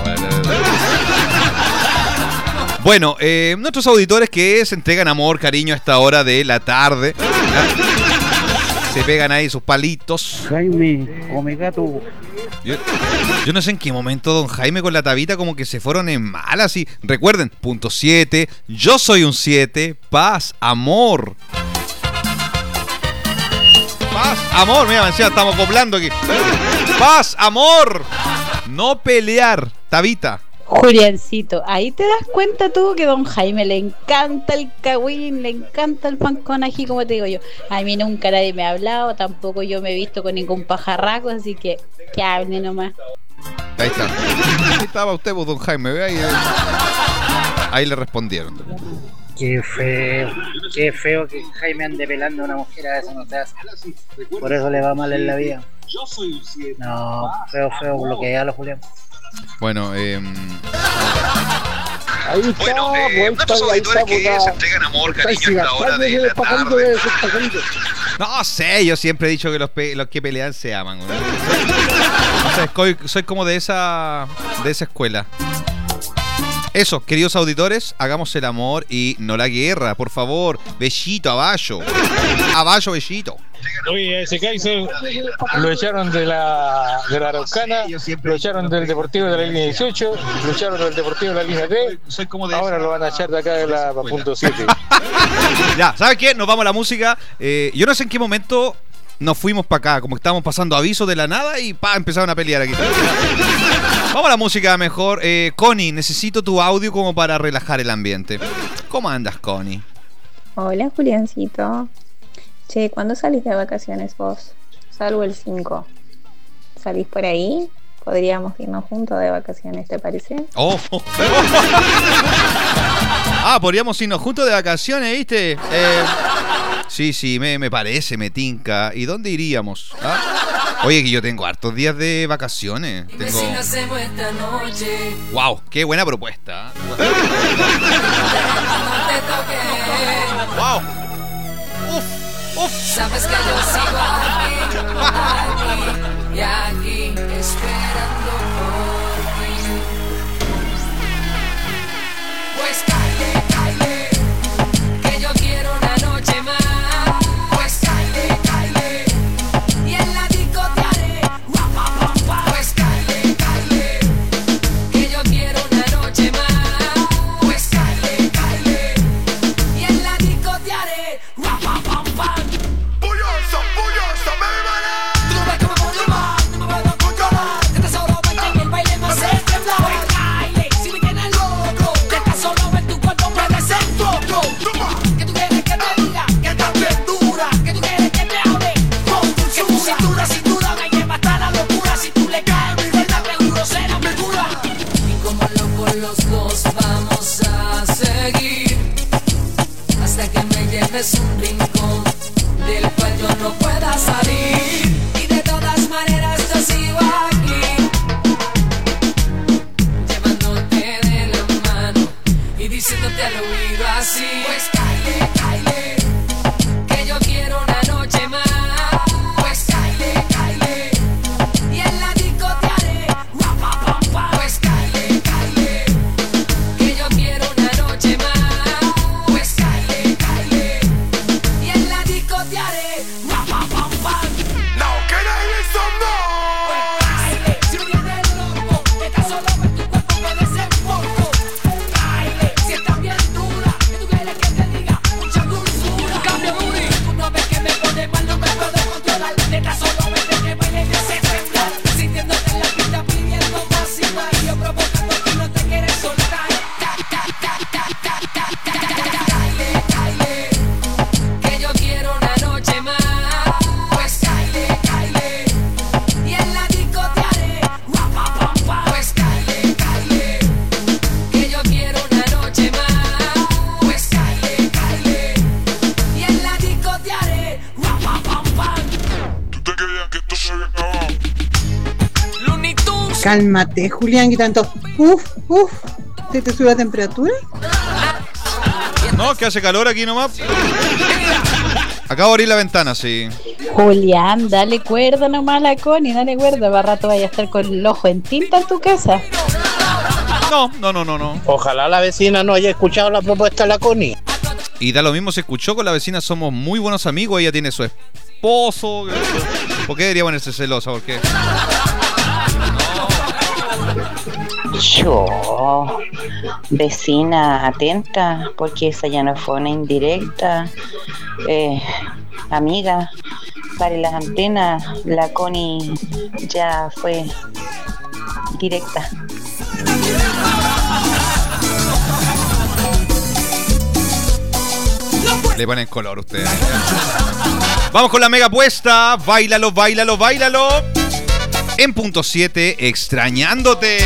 Bueno, nuestros auditores que se entregan amor, cariño a esta hora de la tarde, ¿ya? Se pegan ahí sus palitos. Jaime, come gato. Yo no sé en qué momento don Jaime con la tabita como que se fueron en malas. Y recuerden, punto 7, yo soy un 7, paz, amor. Paz, amor, mira, encima estamos acoplando aquí. Paz, amor, no pelear, tabita. Juliancito, ahí te das cuenta tú que don Jaime le encanta el cagüín, le encanta el pan con ají, como te digo yo. A mí nunca nadie me ha hablado, tampoco yo me he visto con ningún pajarraco, así que hable nomás. Ahí está. Ahí estaba usted, vos, don Jaime, ve ahí. Ahí le respondieron. Qué feo que Jaime ande pelando a una mujer, a eso no se hace. Por eso le va mal en la vida. No, feo, bloquea a los Julián. Bueno, Ahí está, nuestros auditores que se entregan amor, cariño a esta hora de la tarde. No sé, yo siempre he dicho que los que pelean se aman. ¿No? O sea, soy como de esa escuela. Eso, queridos auditores, hagamos el amor y no la guerra, por favor. Bellito, abajo. Abajo, bellito. Oye, a ese Kaiser lo echaron de la Araucana, lo echaron del Deportivo de la línea 18, lo echaron del Deportivo de la línea 3, ahora lo van a echar de acá de la punto 7. Ya, ¿sabes qué? Nos vamos a la música. Yo no sé en qué momento nos fuimos para acá, como que estábamos pasando avisos de la nada y empezaron a pelear aquí. Vamos a la música mejor. Connie, necesito tu audio como para relajar el ambiente. ¿Cómo andas, Connie? Hola, Juliancito. Che, ¿cuándo salís de vacaciones vos? Salgo el 5. ¿Salís por ahí? Podríamos irnos juntos de vacaciones, ¿te parece? Oh. Podríamos irnos juntos de vacaciones, ¿viste? Sí, me parece, me tinca. ¿Y dónde iríamos? Oye, que yo tengo hartos días de vacaciones. Wow, qué buena propuesta. Wow. Uf. Sabes que yo sigo aquí y aquí esperando por ti. Pues cáele, que yo quiero una noche más. Pues cáele, y en la disco te haré guapapampa. Pues cáele, que yo quiero una noche más. Pues cáele, y en la disco te haré guapapampa. Es un rincón del cual yo no pueda salir, y de todas maneras yo sigo aquí, llevándote de la mano y diciéndote al oído así. Pues cáele, que yo quiero una noche más. Pues cáele, y en la disco te haré guapapampa. Pues cáele, que yo quiero una noche más. Cálmate, Julián, que tanto. ¿Se te sube la temperatura? No, que hace calor aquí nomás. Acabo de abrir la ventana, sí. Julián, dale cuerda nomás a la Connie, dale cuerda. Va rato vaya a estar con el ojo en tinta en tu casa. No. Ojalá la vecina no haya escuchado la propuesta de la Connie. Y da lo mismo, se escuchó con la vecina, somos muy buenos amigos, ella tiene su esposo. ¿Por qué debería ponerse celosa? ¿Por qué? Yo, vecina, atenta, porque esa ya no fue una indirecta. Amiga, pare las antenas, la Connie ya fue directa. Le ponen color ustedes. Vamos con la mega apuesta. Báilalo. En punto 7, extrañándote.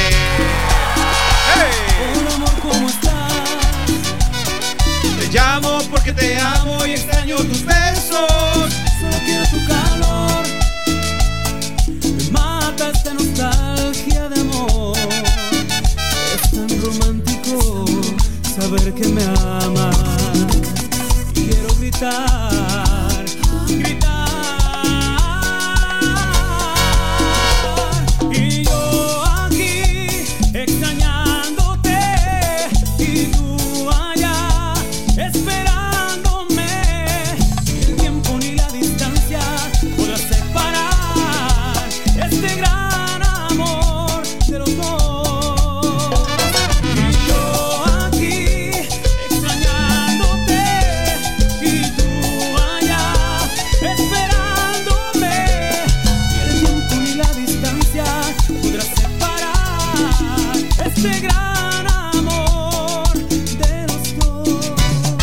Hola amor, ¿cómo estás? Te llamo porque te amo y extraño tus besos. Solo quiero tu calor. Me mata esta nostalgia de amor. Es tan romántico saber que me amas. Y quiero gritar. Y yo aquí extrañándote y tú allá esperándome. El tiempo ni la distancia podrá separar este gran amor de los dos. Y yo aquí extrañándote y tú allá esperándome. Y el tiempo ni la distancia podrá separar este gran amor de los dos.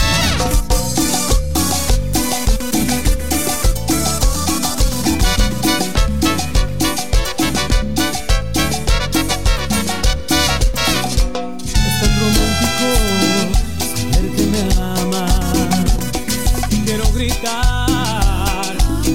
Es tan romántico saber que me amas. Quiero gritar.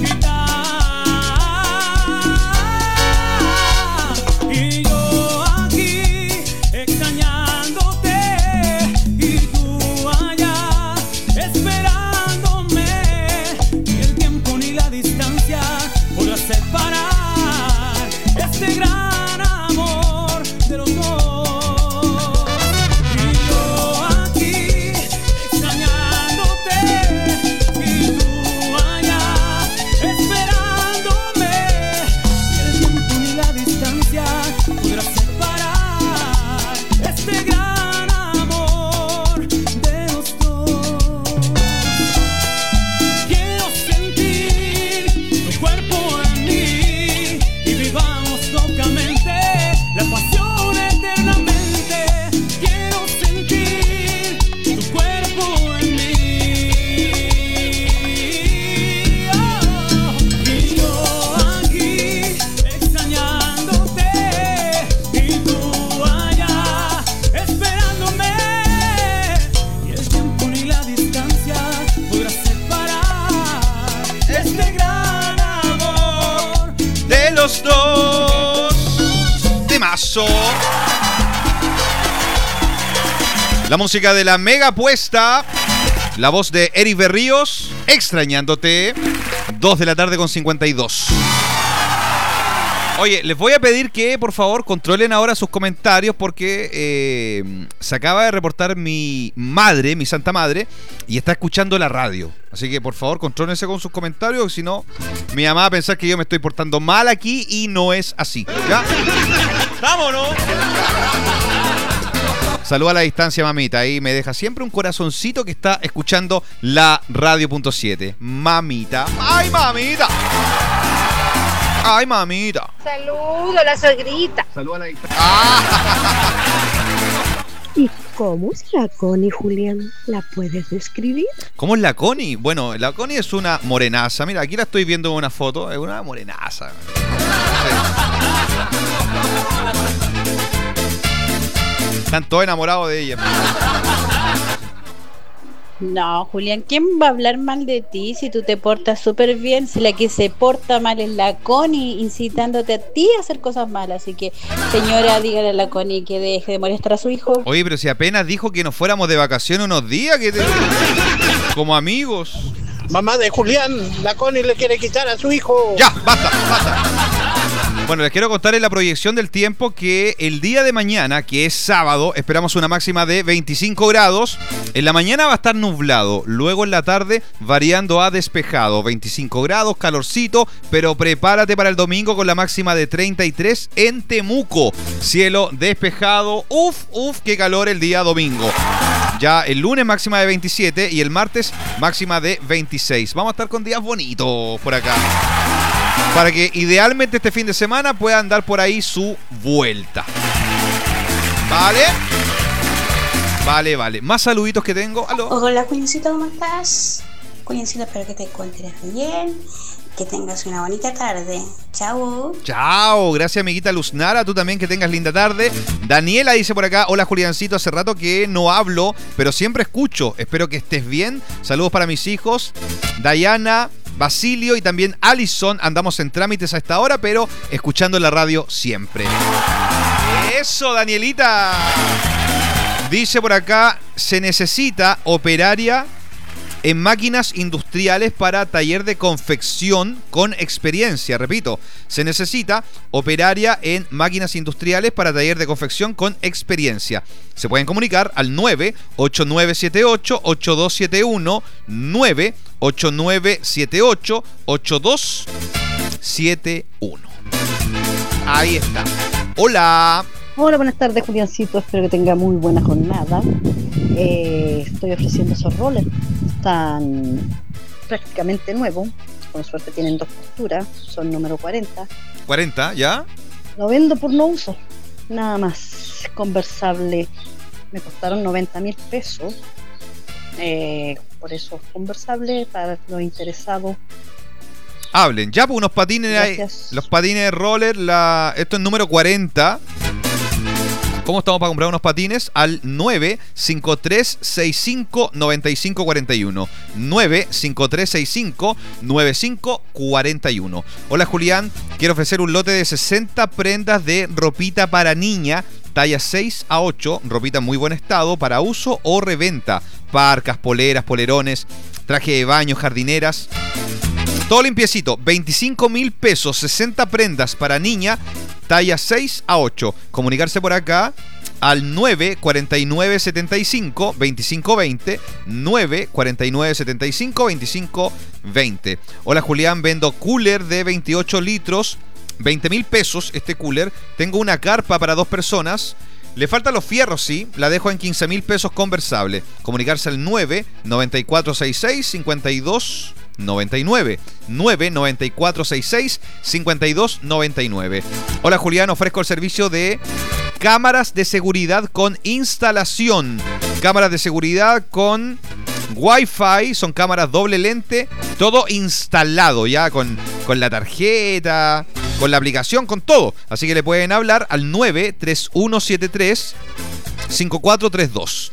Y yo aquí extrañándote y tú allá esperándome. Y el tiempo ni la distancia podrá separar este gran amor de los dos. Y yo aquí extrañándote y tú allá esperándome. Y el tiempo ni la distancia podrá separar este gran amor de los dos. Quiero sentir tu cuerpo en mí y vivamos locamente la pasión eternamente. Quiero sentir tu cuerpo en mí. Y yo aquí extrañándote y tú allá esperándome. Y el tiempo ni la distancia podrá separar este gran amor De los dos. Temazo. La música de la mega apuesta. La voz de Eric Berríos. Extrañándote. 2 de la tarde con 52. Oye, les voy a pedir que por favor controlen ahora sus comentarios porque se acaba de reportar mi madre, mi santa madre, y está escuchando la radio. Así que por favor contrólense con sus comentarios, si no, mi mamá va a pensar que yo me estoy portando mal aquí y no es así. ¿Ya? ¡Vámonos! Saluda a la distancia, mamita. Ahí me deja siempre un corazoncito que está escuchando la radio.7. Mamita. ¡Ay, mamita! ¡Ay, mamita! Saludo a la suegrita. Saluda a la distancia. ¿Y cómo es la Connie, Julián? ¿La puedes describir? ¿Cómo es la Connie? Bueno, la Connie es una morenaza. Mira, aquí la estoy viendo en una foto. Es una morenaza. Están todos enamorados de ella. No, Julián, ¿quién va a hablar mal de ti si tú te portas súper bien? Si la que se porta mal es la Connie, incitándote a ti a hacer cosas malas. Así que, señora, dígale a la Connie que deje de molestar a su hijo. Oye, pero si apenas dijo que nos fuéramos de vacaciones unos días, como amigos. Mamá de Julián, la Connie le quiere quitar a su hijo. Ya, basta. Bueno, les quiero contar en la proyección del tiempo que el día de mañana, que es sábado, esperamos una máxima de 25 grados. En la mañana va a estar nublado, luego en la tarde variando a despejado. 25 grados, calorcito, pero prepárate para el domingo con la máxima de 33 en Temuco. Cielo despejado, uf, qué calor el día domingo. Ya el lunes máxima de 27 y el martes máxima de 26. Vamos a estar con días bonitos por acá, para que idealmente este fin de semana puedan dar por ahí su vuelta. Vale. Más saluditos que tengo. ¿Aló? Hola, Juliancito, ¿cómo estás? Juliancito, espero que te encuentres bien, que tengas una bonita tarde. Chao. Gracias, amiguita Luznara. Tú también, que tengas linda tarde. Daniela dice por acá: hola, Juliancito, hace rato que no hablo, pero siempre escucho. Espero que estés bien. Saludos para mis hijos Dayana, Basilio y también Alison. Andamos en trámites a esta hora, pero escuchando la radio siempre. Eso, Danielita. Dice por acá: se necesita operaria en máquinas industriales para taller de confección con experiencia. Repito, se necesita operaria en máquinas industriales para taller de confección con experiencia. Se pueden comunicar al 98978-8271, 98978-8271. Ahí está. Hola. Hola, buenas tardes, Juliancito. Espero que tenga muy buena jornada. Estoy ofreciendo esos rollers. Están prácticamente nuevos. Con suerte tienen 2 posturas. Son número 40. ¿40? ¿Ya? Lo vendo por no uso. Nada más. Conversable. Me costaron 90.000 pesos. Por eso es conversable para los interesados. Hablen. Ya, pues unos patines ahí. Los patines de roller. Esto es número 40. ¿Cómo estamos para comprar unos patines? Al 95365-9541. 95365-9541. Hola, Julián. Quiero ofrecer un lote de 60 prendas de ropita para niña, talla 6 a 8, ropita en muy buen estado para uso o reventa. Parcas, poleras, polerones, traje de baño, jardineras. Todo limpiecito, 25.000 pesos, 60 prendas para niña, talla 6 a 8. Comunicarse por acá al 94975-2520, 94975-2520. Hola, Julián, vendo cooler de 28 litros, 20.000 pesos este cooler. Tengo una carpa para 2 personas. Le faltan los fierros, sí. La dejo en 15.000 pesos conversable. Comunicarse al 99466-5299. 99466-5299. Hola, Julián, ofrezco el servicio de cámaras de seguridad con instalación. Cámaras de seguridad con Wi-Fi, son cámaras doble lente, todo instalado ya con la tarjeta, con la aplicación, con todo. Así que le pueden hablar al 93173-5432.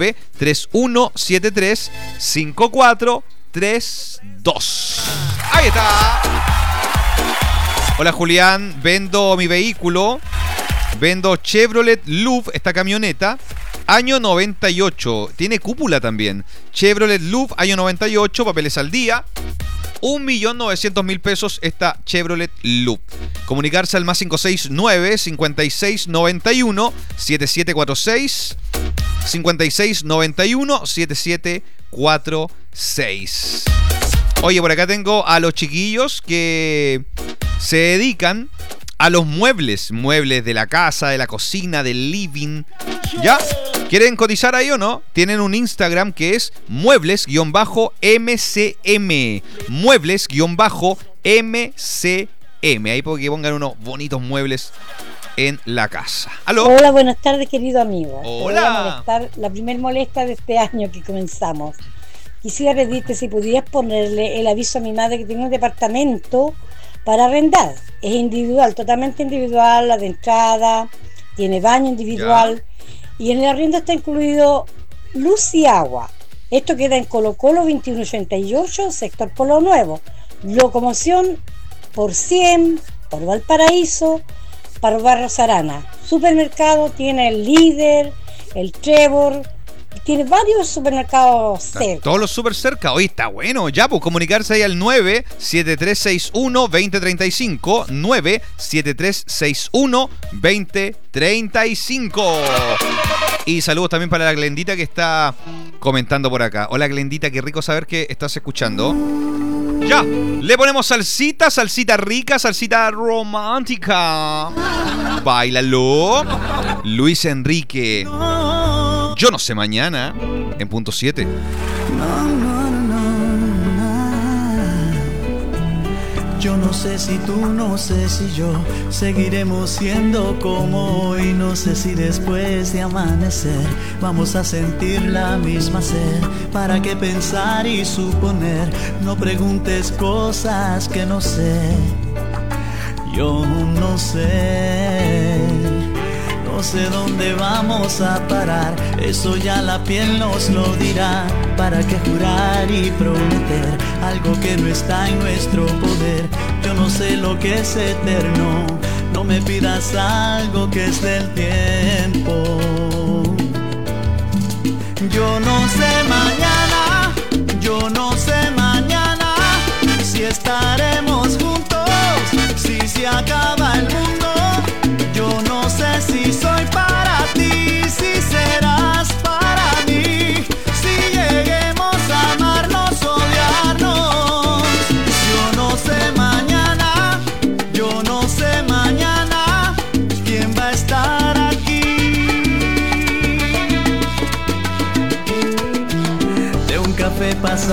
93173-5432. Ahí está. Hola, Julián, vendo mi vehículo. Vendo Chevrolet Loop, esta camioneta, año 98. Tiene cúpula también. Chevrolet Loop, año 98, papeles al día. 1.900.000 pesos esta Chevrolet Loop. Comunicarse al más 569-5691-7746. 5691-7746. Oye, por acá tengo a los chiquillos que se dedican a los muebles de la casa, de la cocina, del living. ¿Ya? ¿Quieren cotizar ahí o no? Tienen un Instagram que es muebles-mcm. Muebles-mcm. Ahí porque pongan unos bonitos muebles en la casa. ¿Aló? Hola, buenas tardes, querido amigo. Hola. Te voy a molestar, la primer molesta de este año que comenzamos. Quisiera pedirte si pudieras ponerle el aviso a mi madre que tiene un departamento para arrendar. Es individual, totalmente individual, la de entrada, tiene baño individual. Ya. Y en el arriendo está incluido luz y agua. Esto queda en Colo Colo 2188, sector Polo Nuevo. Locomoción por 100, por Valparaíso, para Barros Arana. Supermercado tiene el Líder, el Trevor, tiene varios supermercados cerca. Todos los super cerca. Hoy está bueno. Ya, pues comunicarse ahí al 97361-2035. 97361-2035. Y saludos también para la Glendita que está comentando por acá. Hola Glendita, qué rico saber que estás escuchando. Ya, le ponemos salsita, salsita rica, salsita romántica. Báilalo. Luis Enrique. Yo no sé mañana, en punto 7. Yo no sé si tú, no sé si yo seguiremos siendo como hoy. No sé si después de amanecer vamos a sentir la misma sed. ¿Para qué pensar y suponer? No preguntes cosas que no sé. Yo no sé. No sé dónde vamos a parar, eso ya la piel nos lo dirá. ¿Para qué jurar y prometer algo que no está en nuestro poder? Yo no sé lo que es eterno, no me pidas algo que es del tiempo. Yo no sé mañana, yo no sé mañana si estaremos juntos, si se acaba el mundo. Yo no sé si soy para ti, si serás para mí, si lleguemos a amarnos, odiarnos. Yo no sé mañana, yo no sé mañana quién va a estar aquí. De un café pasa